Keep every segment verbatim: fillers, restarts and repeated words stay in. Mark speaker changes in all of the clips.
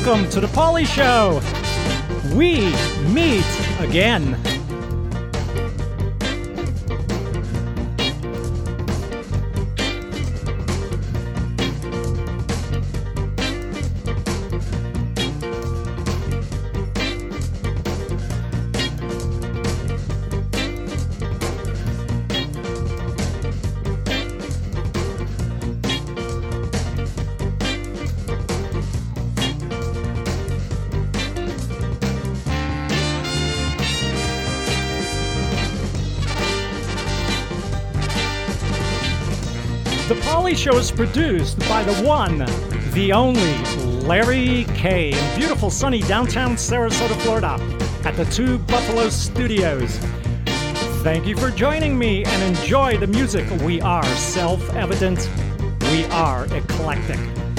Speaker 1: welcome to the Pauly Show. We meet again. The Pauly Show is produced by the one, the only, Larry K. in beautiful sunny downtown Sarasota, Florida, at the Two Buffalo Studios. Thank you for joining me and enjoy the music. We are self-evident. We are eclectic.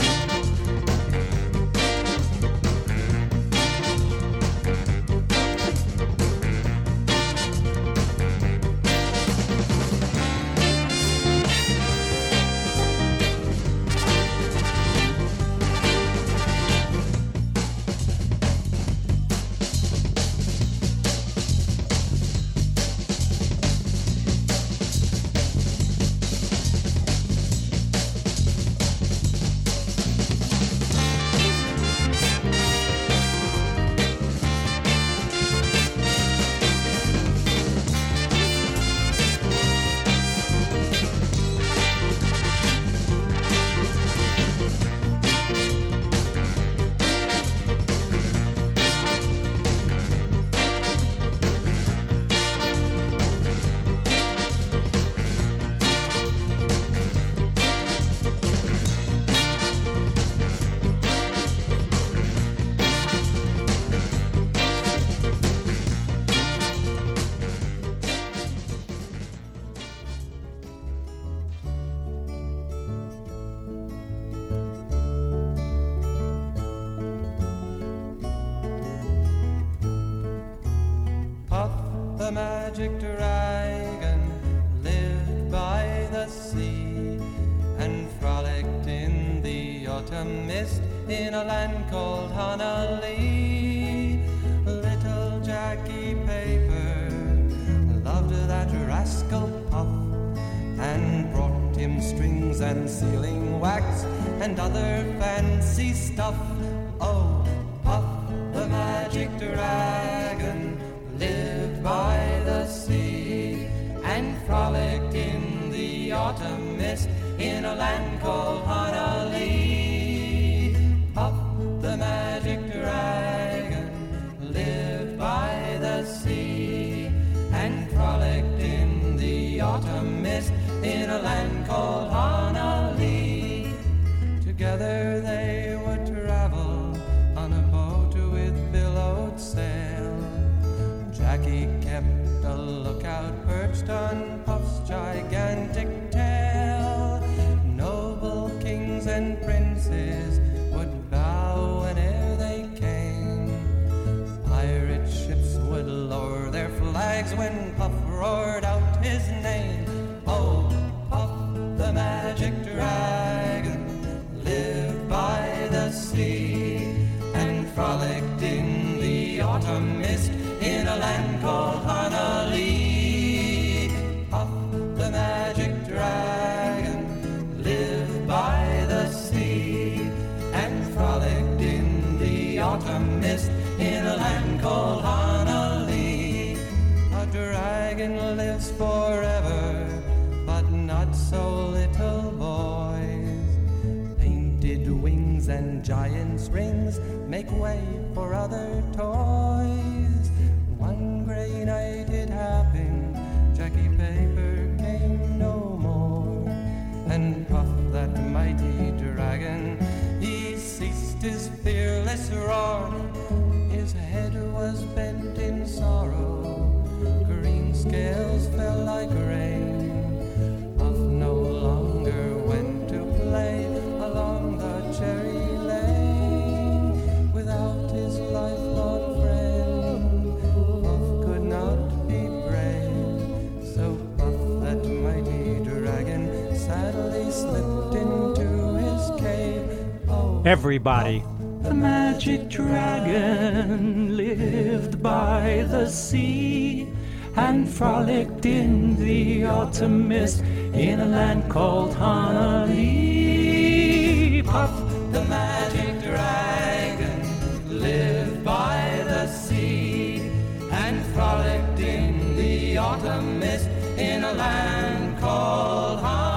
Speaker 2: The magic dragon lived by the sea and frolicked in the autumn mist in a land called Honolulu. Little Jackie Paper loved that rascal Puff and brought him strings and sealing wax and other fancy stuff. Oh, Puff the magic dragon lived by the sea and frolicked in the autumn mist in a land called Honolulu. Puff the magic dragon lived by the sea and frolicked in the autumn mist in a land called Honolulu. Together they would travel on a boat with billowed sail. Jackie kept a lookout perched on Puff's gigantic tail. Noble kings and princes would bow whene'er they came. Pirate ships would lower their flags when Puff roared out his name. Oh, Puff the magic dragon lived by the sea and frolicked in the autumn mist in a land called Honolulu. Puff the magic dragon lived by the sea and frolicked in the autumn mist in a land called Honolulu. A dragon lives forever, but not so little boys. Painted wings and giant's rings make way for other toys. One gray night it happened, Jackie Paper came no more. And Puff, that mighty dragon, he ceased his fearless roar. His head was bent in sorrow, green scales fell like rain. Puff no longer went to play along the cherry lane. Without his lifelong friend, Puff could not be brave. So Puff, that mighty dragon, sadly slipped into his cave. Oh,
Speaker 1: Everybody,
Speaker 2: Puff, the magic dragon lived by the sea and frolicked in the autumn mist in a land called Hanali. Puff, the magic dragon, lived by the sea and frolicked in the autumn mist in a land called Hanali.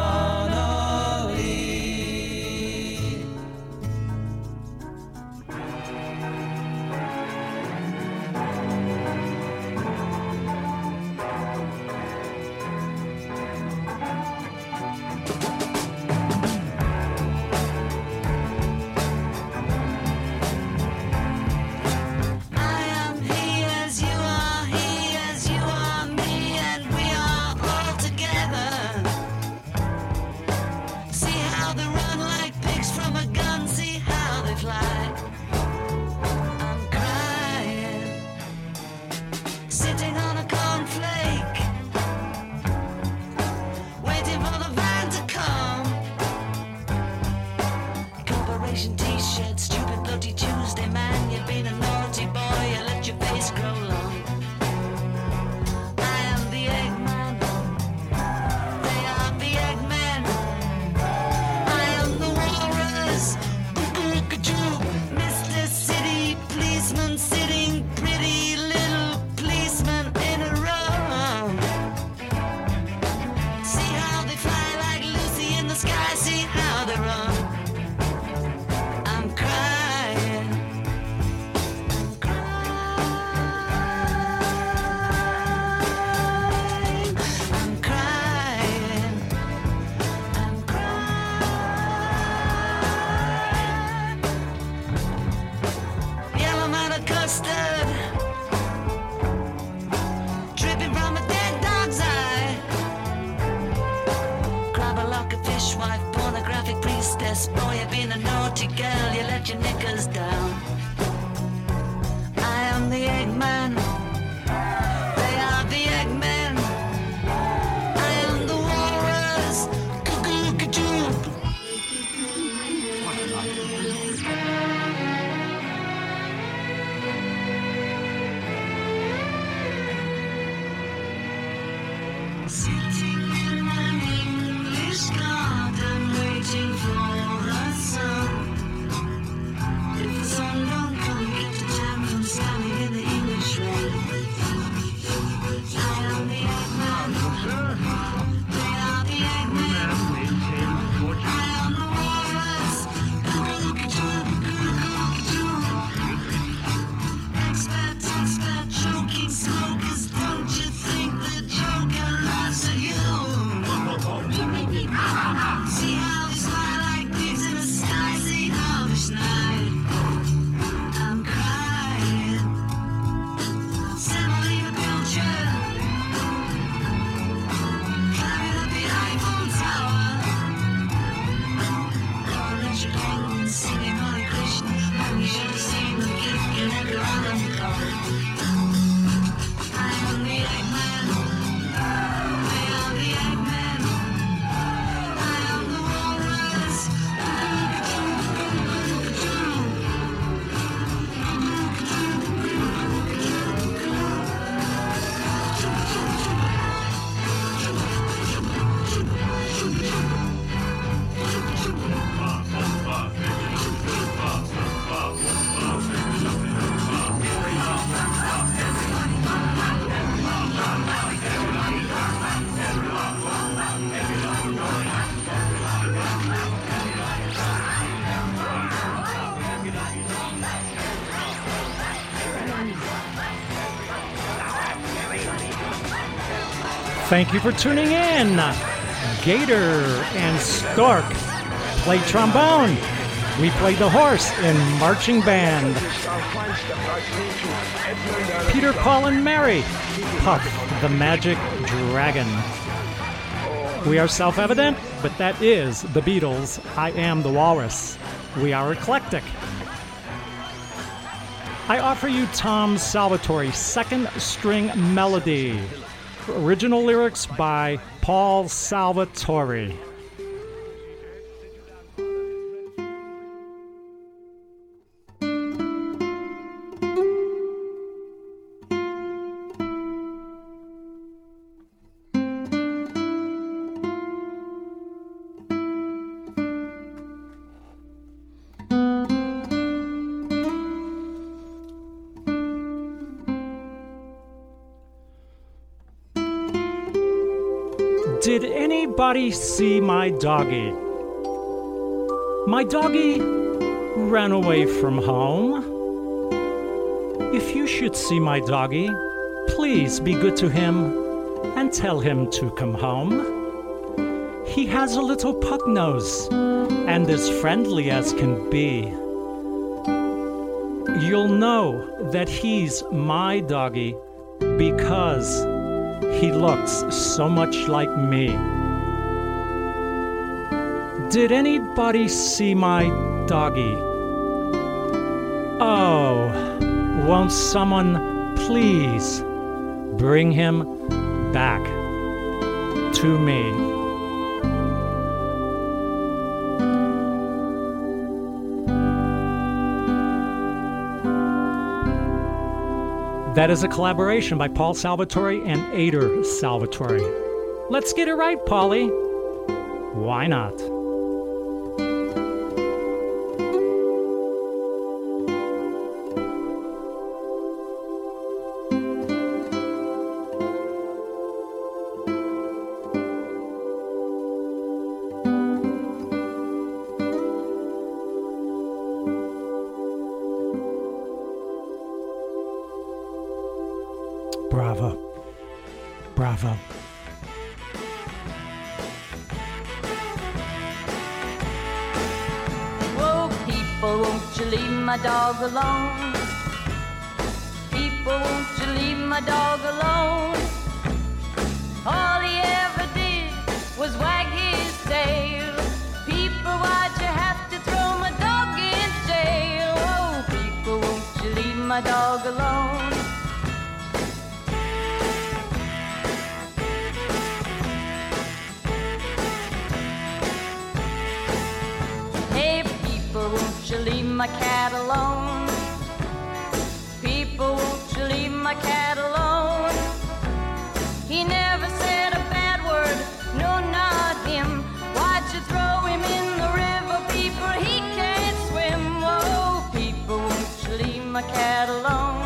Speaker 1: Thank you for tuning in. Gator and Stork played trombone. We played the horse in marching band. Peter, Paul, and Mary, Puff the Magic Dragon. We are self-evident, but that is the Beatles. I am the Walrus. We are eclectic. I offer you Tom Salvatore's Second String Melody. Original lyrics by Paul Salvatore.
Speaker 2: Thank
Speaker 1: Did anybody see my doggy? My doggy ran away from home. If you should see my doggy, please be good to him and tell him to come home. He has a little pug nose and as friendly as can be. You'll know that he's my doggy because he looks so much like me. Did anybody see my doggy? Oh, won't someone please bring him back to me? That is a collaboration by Paul Salvatore and Ader Salvatore. Let's get it right, Paulie. Why not? Bravo. Bravo.
Speaker 3: Whoa, people, won't you leave my dog alone? People, won't you leave my dog alone? All he ever did was wag his tail. People, why'd you have to throw my dog in jail? Oh, people, won't you leave my dog alone? Won't you leave my cat alone? People, won't you leave my cat alone? He never said a bad word, no, not him. Why'd you throw him in the river? People, he can't swim. Oh, people, won't you leave my cat alone?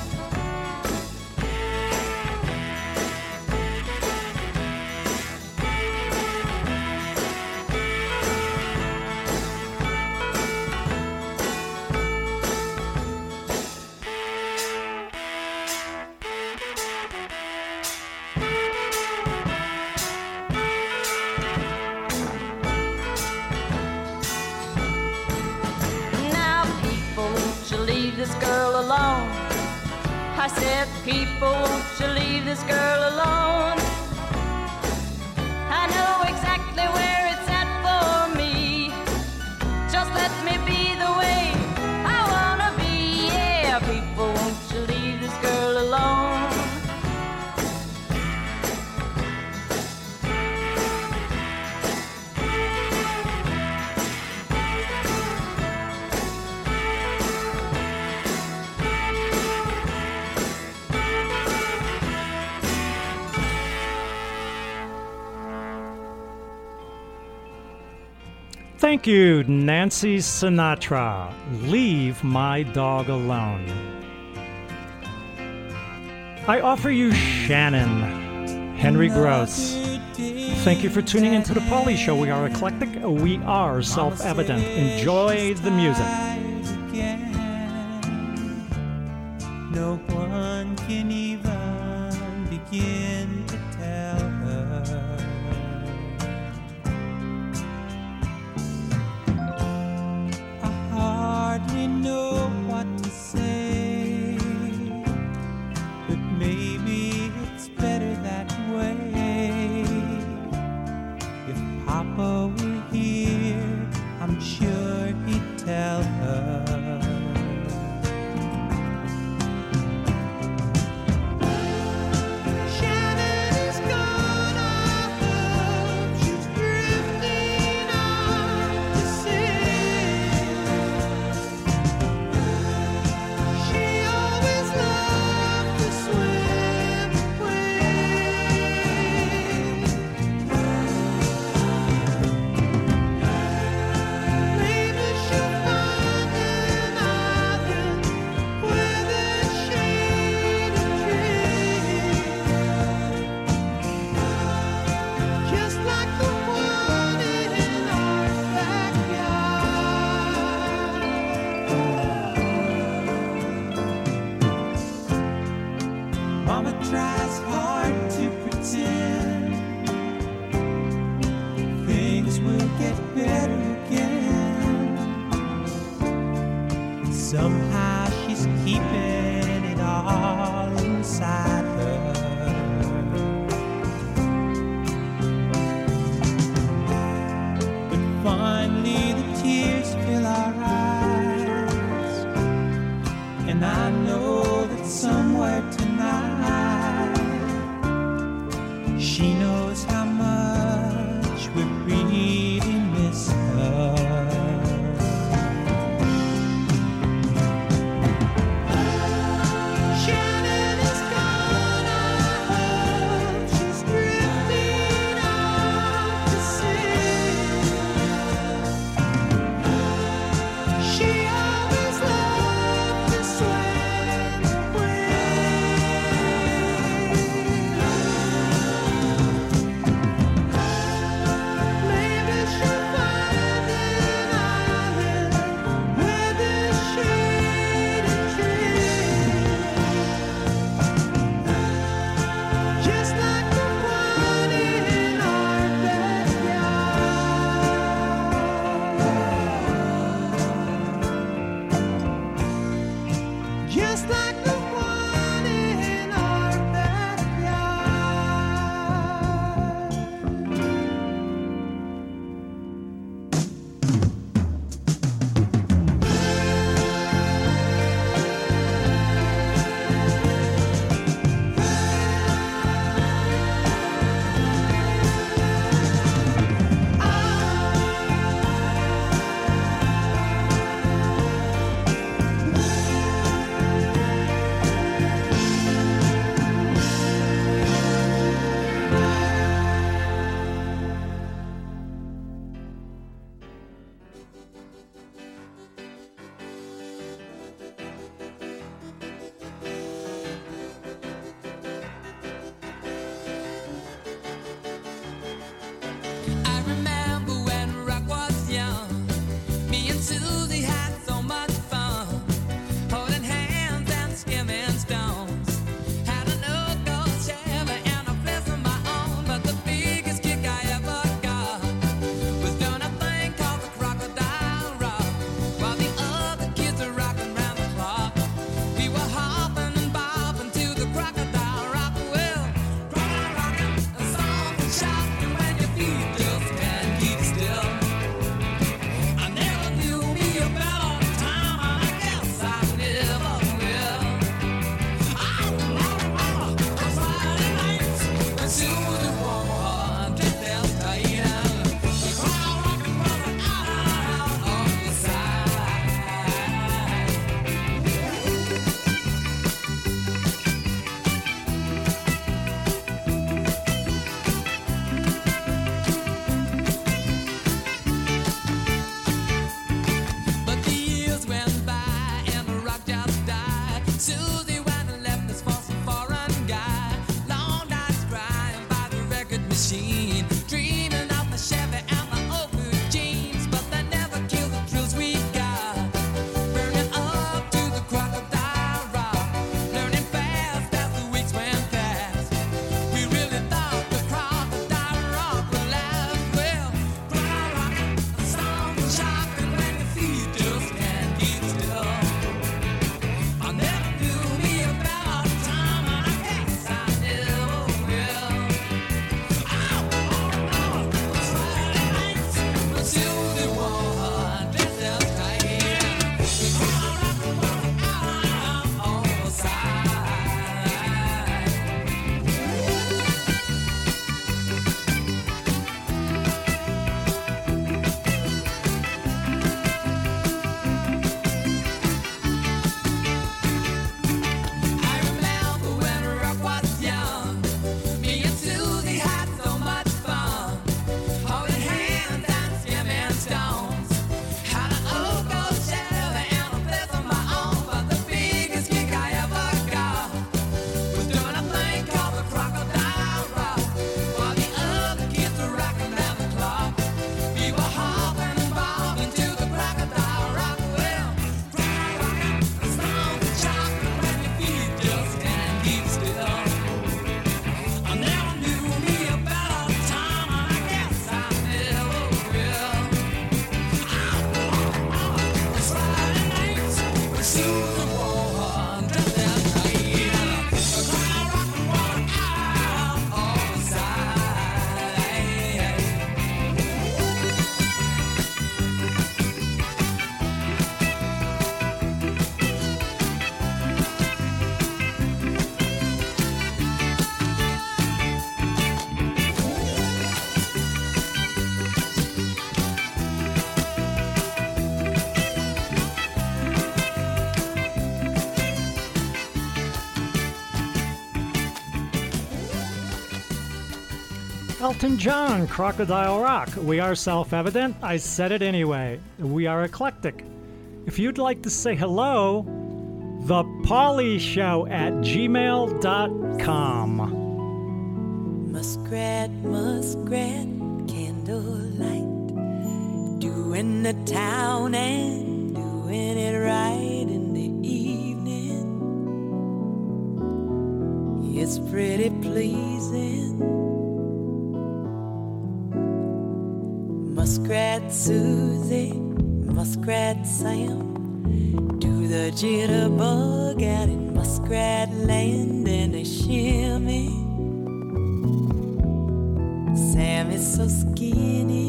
Speaker 3: This girl alone. I said, people, won't you leave this girl alone? I know exactly where it's at for me. Just let me be the way I wanna be. Yeah, people, won't you leave this girl alone?
Speaker 1: Thank you, Nancy Sinatra. Leave my dog alone. I offer you Shannon, Henry Gross. Thank you for tuning into The Paulie Show. We are eclectic. We are self-evident. Enjoy the music.
Speaker 4: No one can even begin to tell her. I hardly know what to say, but maybe it's better that way. If Papa were here, I'm sure he'd tell her.
Speaker 5: She always loved to swim.
Speaker 4: Mama tries hard to pretend things will get better again. Somehow she's keeping it all inside her. But finally the tears fill our eyes, and I know that somewhere tonight she knows how much we really miss her. Shannon
Speaker 1: Elton John, Crocodile Rock. We are self-evident. I said it anyway. We are eclectic. If you'd like to say hello, the Pauly Show at gmail dot com.
Speaker 5: Muskrat, muskrat, candlelight, doing the town and doing it right in the evening. It's pretty pleasing. Muskrat Susie, Muskrat Sam, do the jitterbug out in Muskrat Land and they shimmy. Sam is so skinny,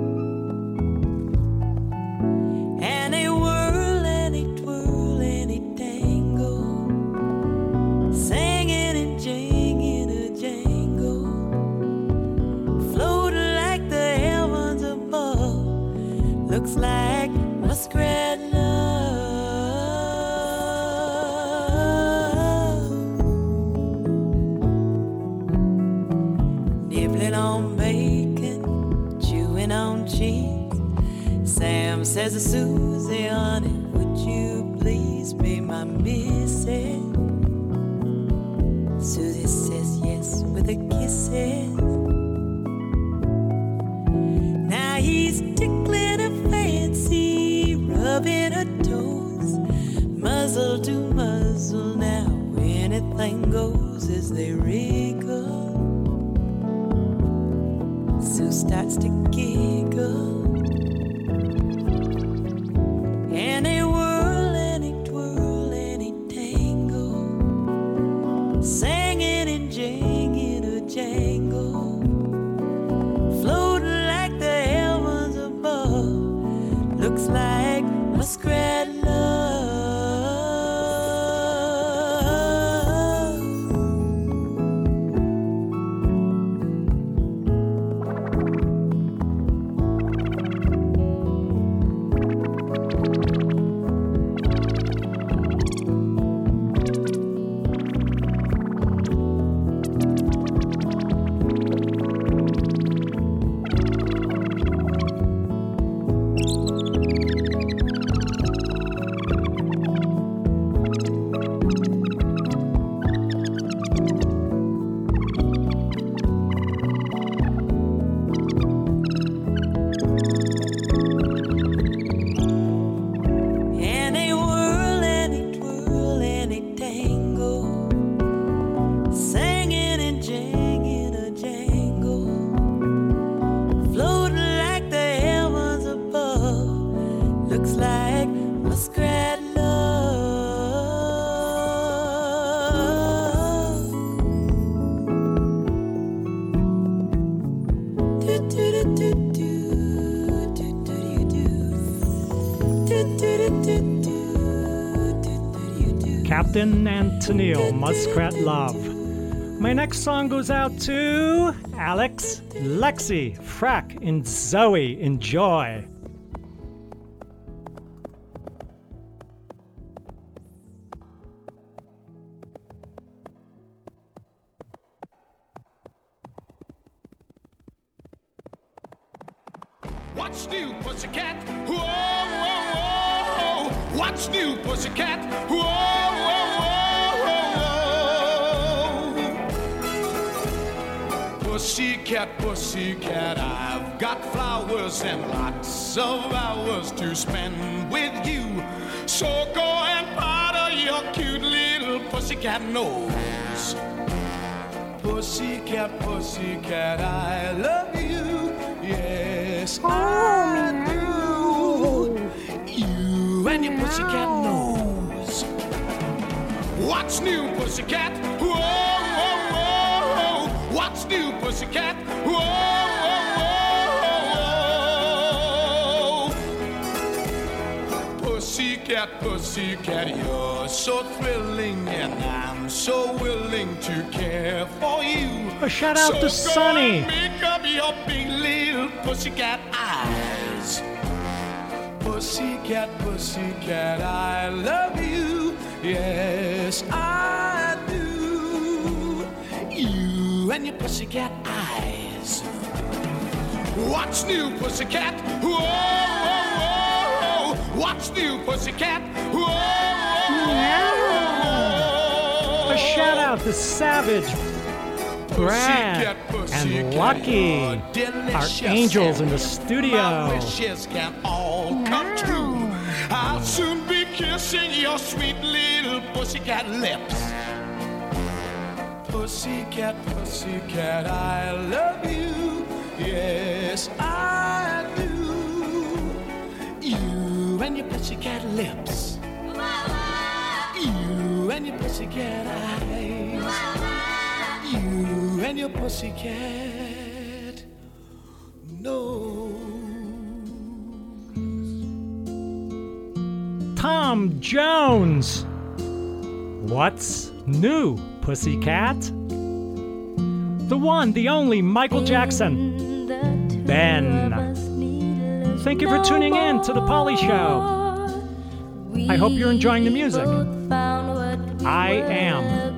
Speaker 5: and they whirl and they twirl and they tangle, singing and jinging a jangle, floating like the heavens above. Looks like muskrat love, nibbling on bacon, chewing on cheese. Sam says to Susie, honey, would you please be my missus? Susie says yes with her kisses. Now he's tickling her fancy, rubbing her toes, muzzle to muzzle. Now anything goes as they wriggle. Sue starts to giggle, and they whirl and they twirl and they tangle, singing and jinging a jangle, floating like the heavens above. Looks like muskrat
Speaker 1: Captain and Tennille, Muskrat Love. My next song goes out to Alex, Lexi, Frack, and Zoe. Enjoy.
Speaker 6: What's new, pussycat? Whoa, whoa, whoa. What's new, pussycat? Whoa, whoa, whoa, whoa. Pussycat, pussycat, I've got flowers and lots of hours to spend with you. So go and powder your cute little pussycat nose. Pussycat, pussycat, I love you. Yes, I do. You and your pussycat nose. What's new, pussycat? Whoa, whoa, whoa. What's new, pussycat? Whoa, whoa, whoa. Pussycat, pussycat, you're so thrilling, and I'm so willing to care for you.
Speaker 1: A shout out
Speaker 6: so
Speaker 1: to Sonny.
Speaker 6: Make up your big little pussycat eyes. Pussycat, pussycat, I love you. Yes, I do. You and your pussycat eyes. What's new, pussycat? Whoa, whoa, whoa. What's new, pussycat? Whoa, whoa, whoa.
Speaker 1: A shout out to Savage, Brad, and Lucky, our angels in the studio.
Speaker 6: My wishes can all come true. I'll soon be kissing your sweet little pussycat lips. Pussycat, pussycat, I love you. Yes, I do. You and your pussycat lips. You and your pussycat eyes. You and your pussycat nose.
Speaker 1: Tom Jones. What's new, pussycat? The one, the only Michael Jackson. Ben. Thank you for tuning in to The Polly Show. I hope you're enjoying the music. I am.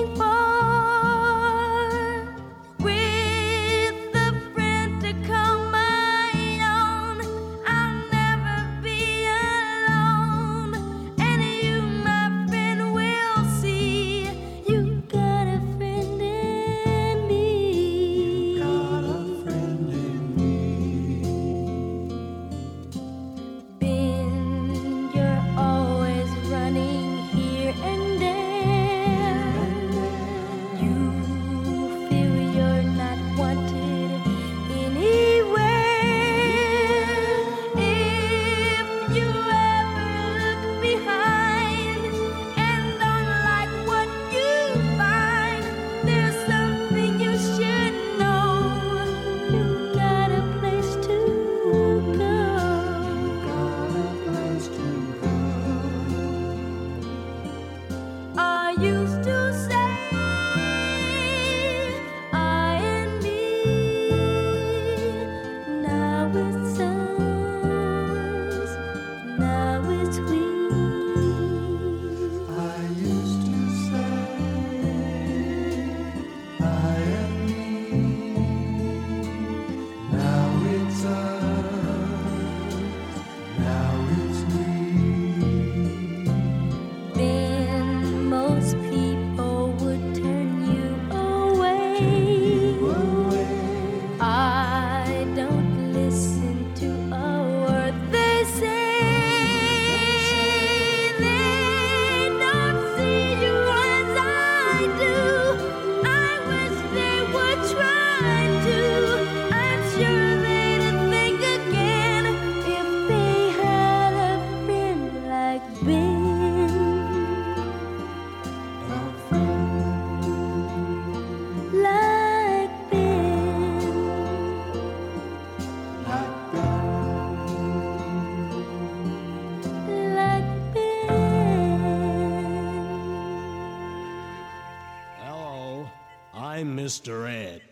Speaker 7: Mister Ed.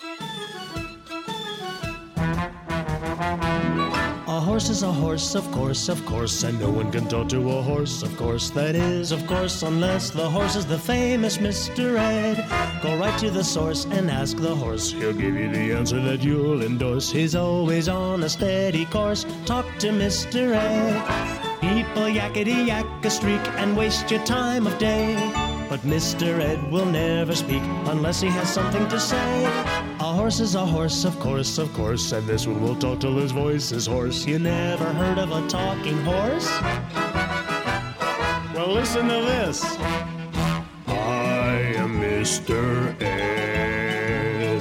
Speaker 7: A horse is a horse, of course, of course, and no one can talk to a horse, of course. That is, of course, unless the horse is the famous Mister Ed. Go right to the source and ask the horse. He'll give you the answer that you'll endorse. He's always on a steady course. Talk to Mister Ed. People yakety yak a streak and waste your time of day. But Mister Ed will never speak unless he has something to say. A horse is a horse, of course, of course, and this one will talk till his voice is hoarse. You never heard of a talking horse? Well, listen to this. I am Mister Ed.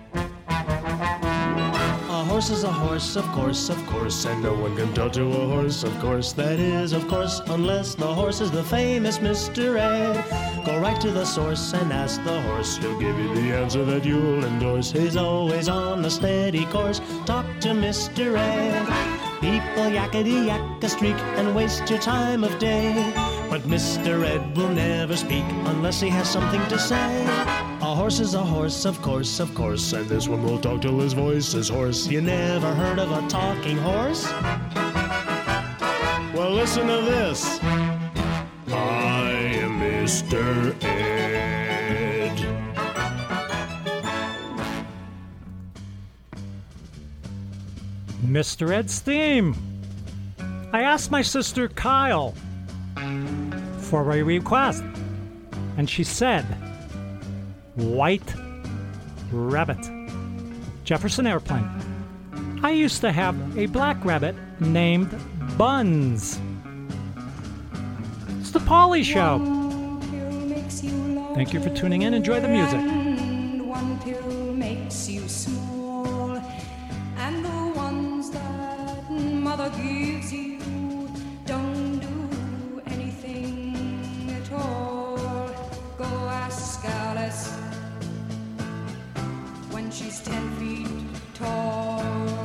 Speaker 7: A horse is a horse, of course, of course, and no one can talk to a horse, of course. That is, of course, unless the horse is the famous Mister Ed. Go right to the source and ask the horse. He'll give you the answer that you'll endorse. He's always on a steady course. Talk to Mister Ed. People yakety yak a streak and waste your time of day. But Mister Ed will never speak unless he has something to say. A horse is a horse, of course, of course, and this one will talk till his voice is hoarse. You never heard of a talking horse? Well, listen to this. I am Mister Ed.
Speaker 1: Mister Ed's theme. I asked my sister Kyle for a request, and she said, White Rabbit. Jefferson Airplane. I used to have a black rabbit named Buns. It's the Polly Show. Thank you for tuning in. Enjoy the music.
Speaker 8: One pill makes you small, and the ones that mother gives you don't do anything at all. Go ask Alice when she's ten feet tall.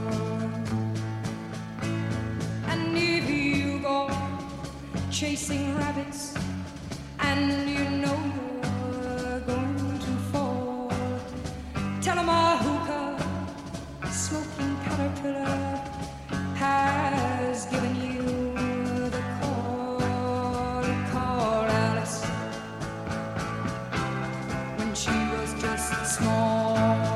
Speaker 8: And if you go chasing rabbits and you know you're going to fall, tell 'em a hookah smoking caterpillar has given you the call. Call Alice when she was just small.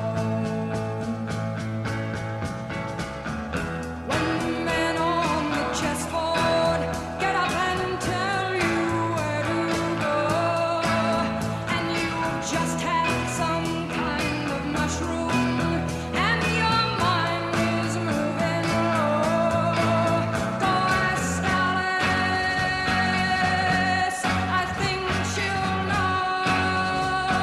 Speaker 8: When men on the chessboard get up and tell you where to go, and you just had some kind of mushroom, and your mind is moving low, go ask Alice, I think she'll know.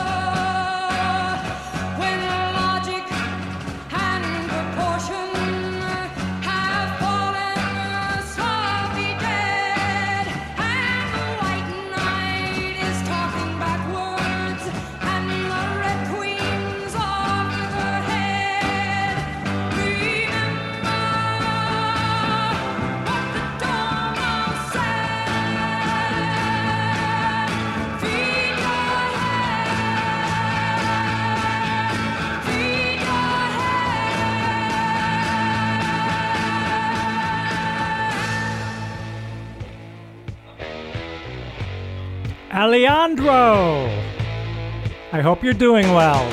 Speaker 8: When logic and proportion have fallen sloppy dead, and the white knight is talking backwards, and the red queen's off with her head, remember what the Dormouse said. Feed your head, feed your
Speaker 1: Alejandro! I hope you're doing well.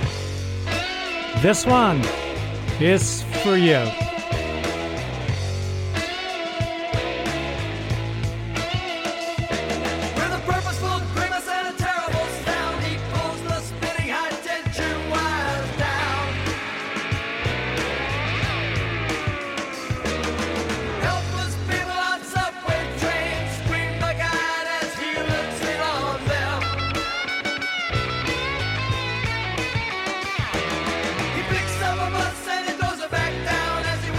Speaker 1: This one is for you.
Speaker 2: With a purposeful grimace and a terrible sound, he pulls the spinning high tension wires down. Helpless people on subway trains scream the guide as he looks in on them. He picks up a bus and he throws it back down as he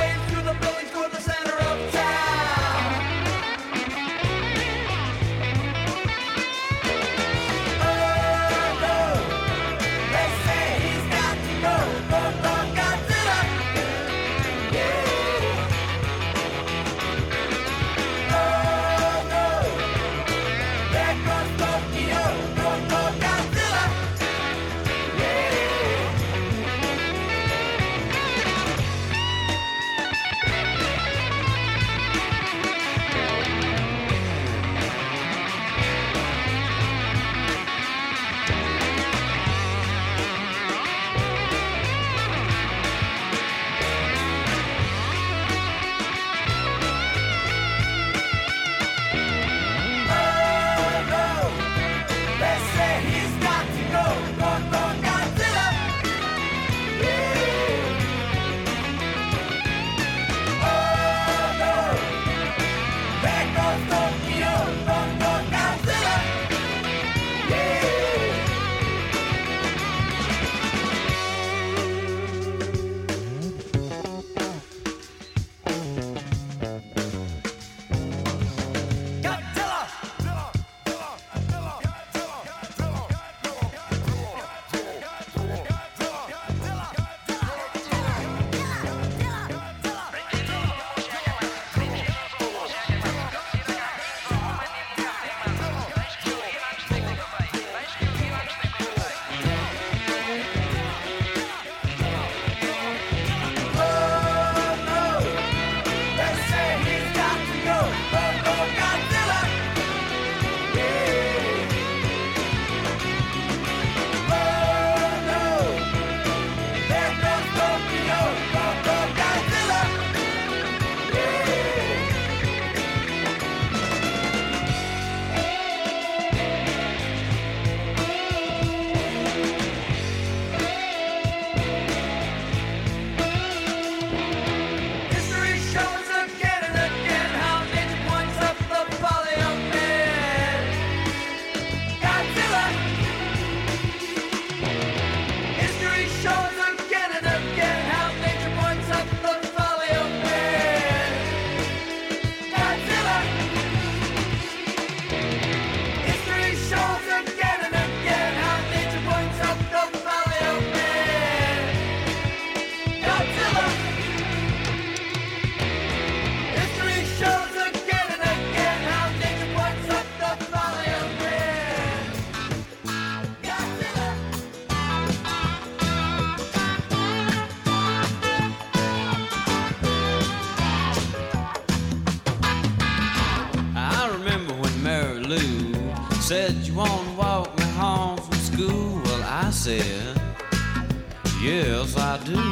Speaker 9: wanna walk me home from school? Well, I said, yes, I do.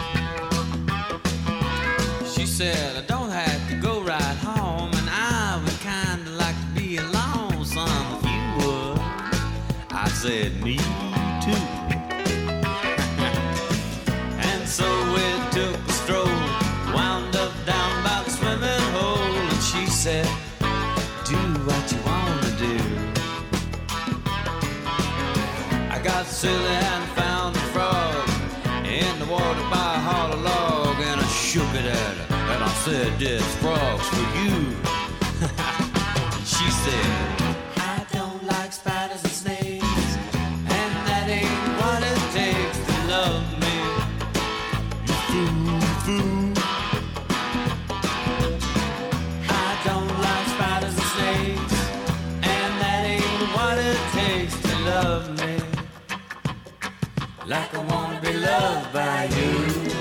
Speaker 9: She said, I don't have to go right home, and I would kinda like to be alone, son, if you would. I said, me too. And so we took a stroll, wound up down by the swimming hole, and she said, do what you wanna do. I got silly and found a frog in the water by a hollow log, and I shook it at her, and I said, this frog's for you. She said, I don't like spiders and snakes, and that ain't what it takes to love me. You fool, fool. I don't like spiders and snakes, and that ain't what it takes to love me. Like I wanna be loved by you.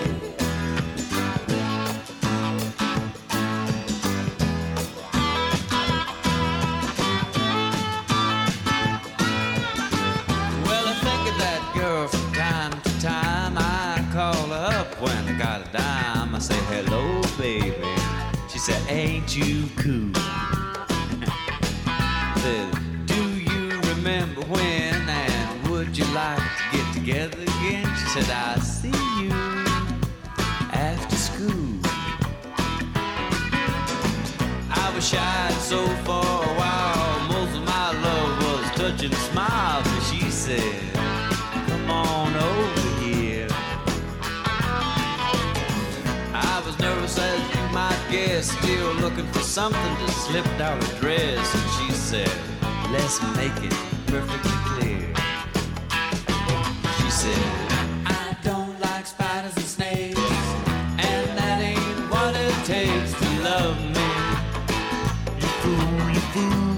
Speaker 9: Well, I think of that girl from time to time. I call her up when I got a dime. I say, hello, baby. She said, ain't you cool? Said, do you remember when, and would you like to get together again? She said, I'll see you after school. I was shy and so for a while, most of my love was touch and smile, but she said, come on over here. I was nervous as you might guess, still looking for something to slip down her dress, and she said, let's make it perfectly clear. She said, I don't like spiders and snakes, and that ain't what it takes to love me. You fool, you fool.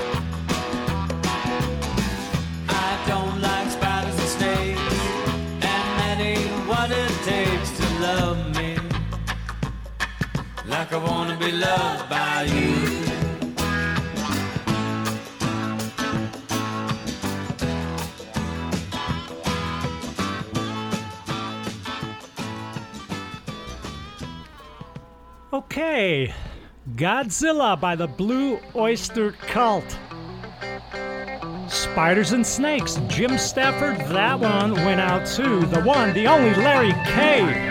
Speaker 9: I don't like spiders and snakes, and that ain't what it takes to love me. Like I wanna be loved by you.
Speaker 1: Okay, Godzilla by the Blue Oyster Cult. Spiders and Snakes, Jim Stafford, that one went out to the one, the only Larry K.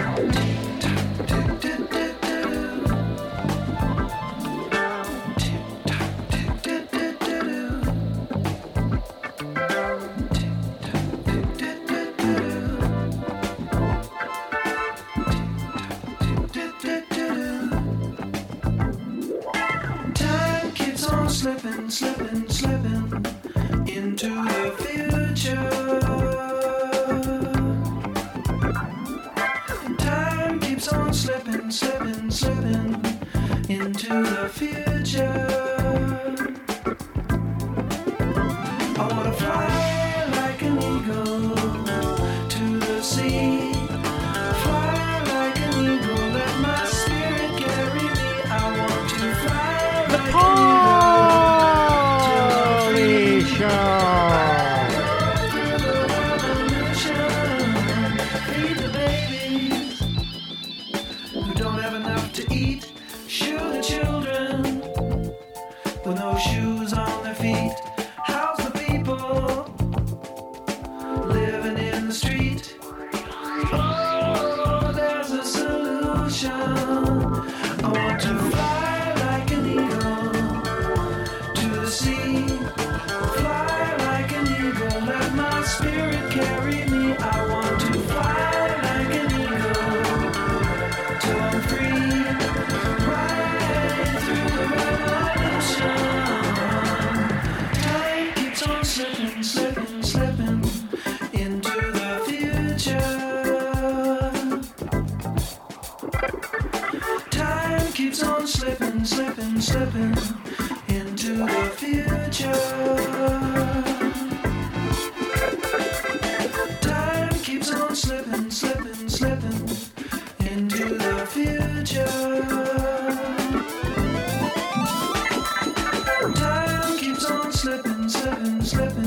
Speaker 10: Slipping, slipping, slipping into the future. Time keeps on slipping, slipping, slipping into the future. I wanna fly like an eagle to the sea. Fly like an eagle, let my spirit carry me. I want to fly like an eagle. Slipping, slipping, slipping into the future. Time keeps on slipping, slipping, slipping into the future. Time keeps on slipping, slipping, slipping.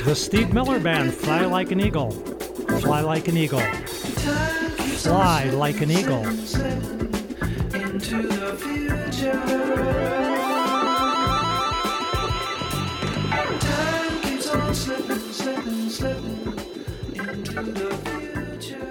Speaker 1: The Steve Miller Band, Fly Like an Eagle. Fly like an eagle. Fly like an eagle.
Speaker 10: Into the future. Time keeps on slipping, slipping, slipping into the future.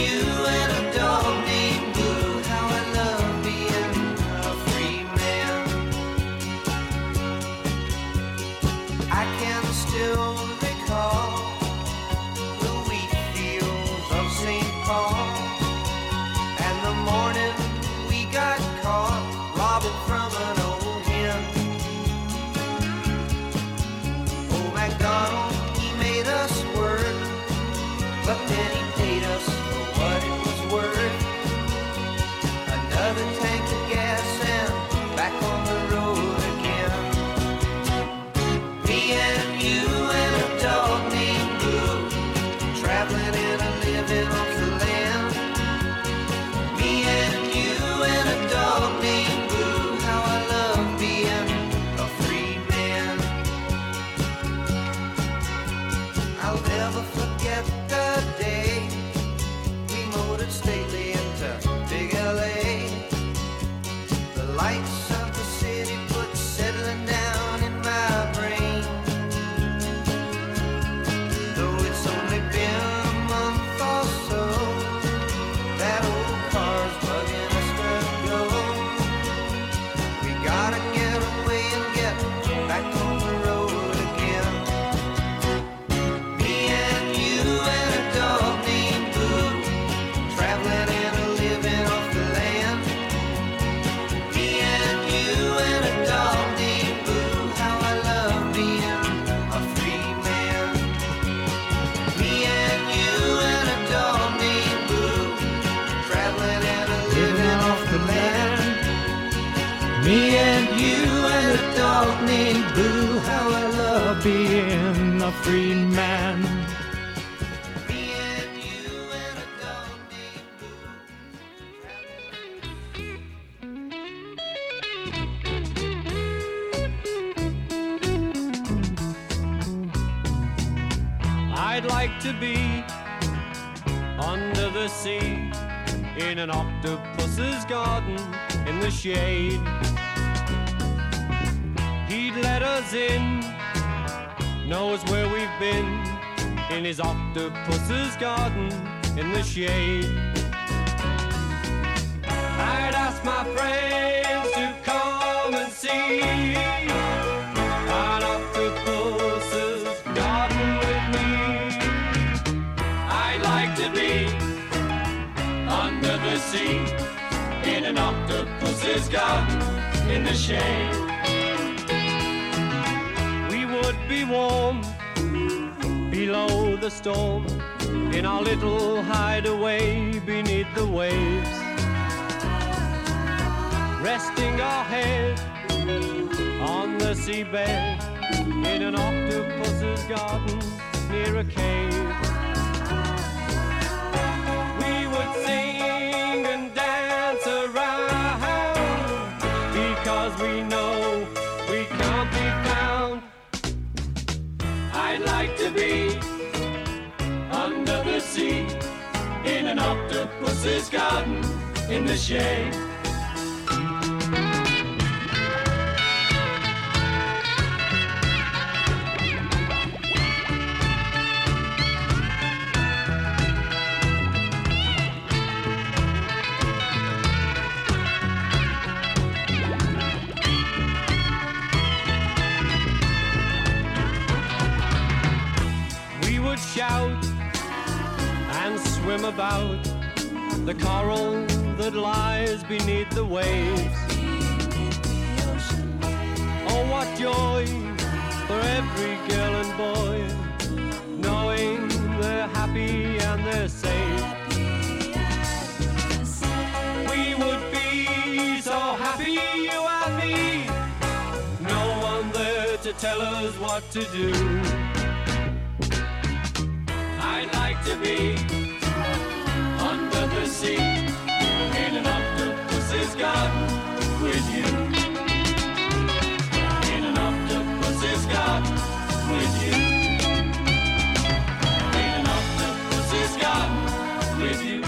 Speaker 10: Man.
Speaker 2: Me and you and a dog named Boo. How I love
Speaker 1: being a free man.
Speaker 2: me and you and a dog named
Speaker 11: I'd like to be under the sea in an octopus's garden in the shade. He'd let us in, knows where we've been, in his octopus's garden in the shade. I'd ask my friends to come and see an octopus's garden with me. I'd like to be under the sea in an octopus's garden in the shade. We would be warm below the storm in our little hideaway beneath the waves, resting our head on the seabed in an octopus's garden near a cave. We would sing and dance around because we know we can't be found. I'd like to be under the sea in an octopus's garden in the shade. Shout and swim about the coral that lies beneath the waves. Oh, what joy for every girl and boy, knowing they're happy and they're safe. We would be so happy, you and me, no one there to tell us what to do. I'd like to be under the sea in an octopus's garden with you. In an octopus's garden with you. In an octopus's garden with you.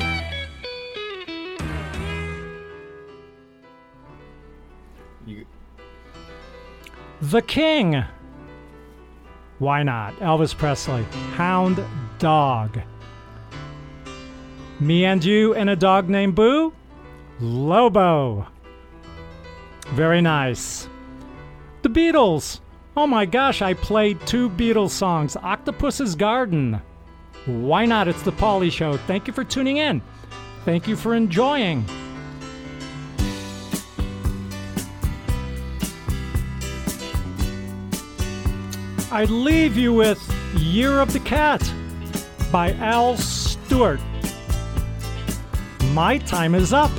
Speaker 1: You. The King. Why not? Elvis Presley. Hound Dog. Me and You and a Dog Named Boo. Lobo. Very nice. The Beatles. Oh my gosh, I played two Beatles songs. Octopus's Garden. Why not? It's the Pauly Show. Thank you for tuning in. Thank you for enjoying. I leave you with Year of the Cat by Al Stewart. My time is up.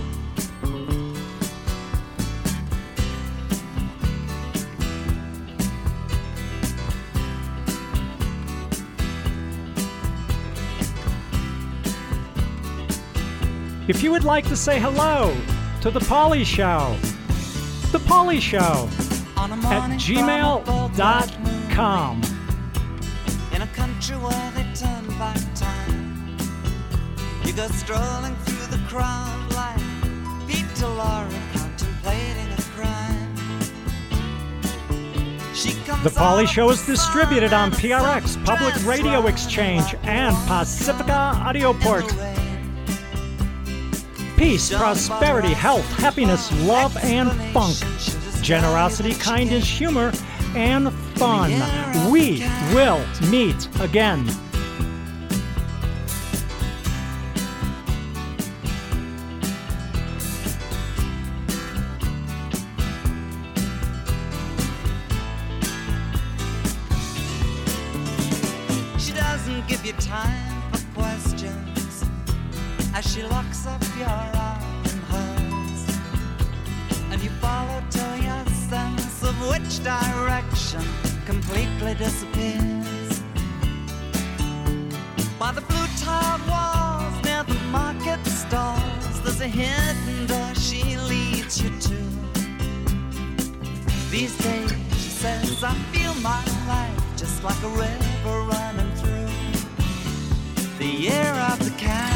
Speaker 1: If you would like to say hello to The Pauly Show, The Pauly Show at gmail dot com.
Speaker 5: In a country where they turn back time, you go strolling through the crowd like Peter Lorre contemplating a crime. She comes
Speaker 1: The Pauly Show is
Speaker 5: out
Speaker 1: distributed on P R X, Public
Speaker 5: dress
Speaker 1: Radio
Speaker 5: right
Speaker 1: Exchange,
Speaker 5: like
Speaker 1: and Pacifica Audio Port.
Speaker 5: in the rain.
Speaker 1: Peace, prosperity, health, happiness, love, and funk. Generosity, kindness, humor, and fun. We will meet again.
Speaker 5: She doesn't give you time for questions as she locks up your arm in hers, and you fall follow till your sense of which direction completely disappears. By the blue tiled walls near the market stalls, there's a hidden door she leads you to. These days, she says, I feel my life just like a river running through the year of the cat.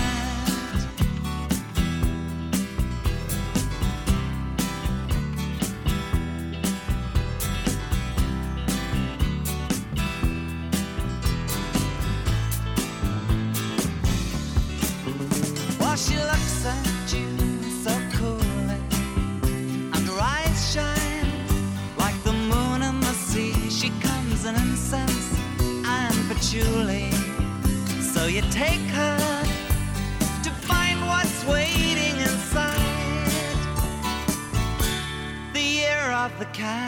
Speaker 5: While she looks at you so coolly, and her eyes shine like the moon and the sea. She comes in incense and patchouli. So you take her to find what's waiting inside the year of the cat.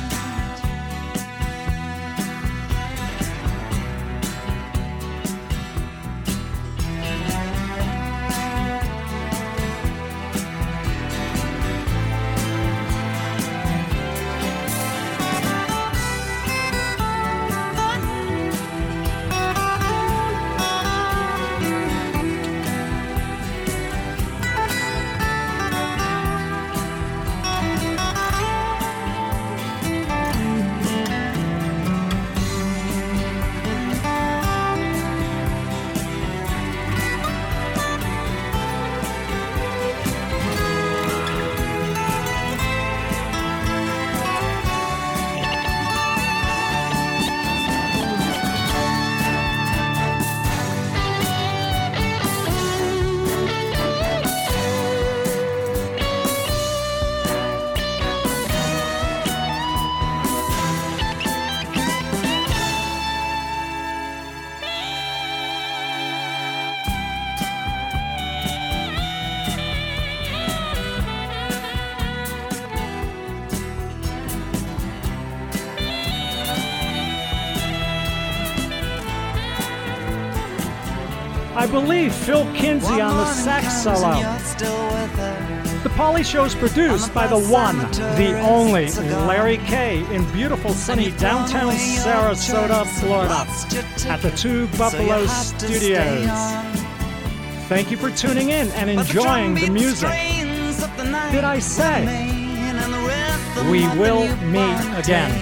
Speaker 1: I believe Phil Kinsey on the sax solo. The Polly Show is produced by the one, the only Larry Kay in beautiful sunny downtown Sarasota, Florida, at the Two Buffalo Studios. Thank you for tuning in and enjoying the music. Did I say we will meet again?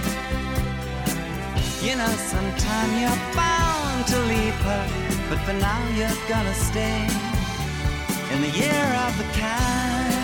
Speaker 5: You know, sometime you're bound to leave her, but for now you're gonna stay in the year of the cat.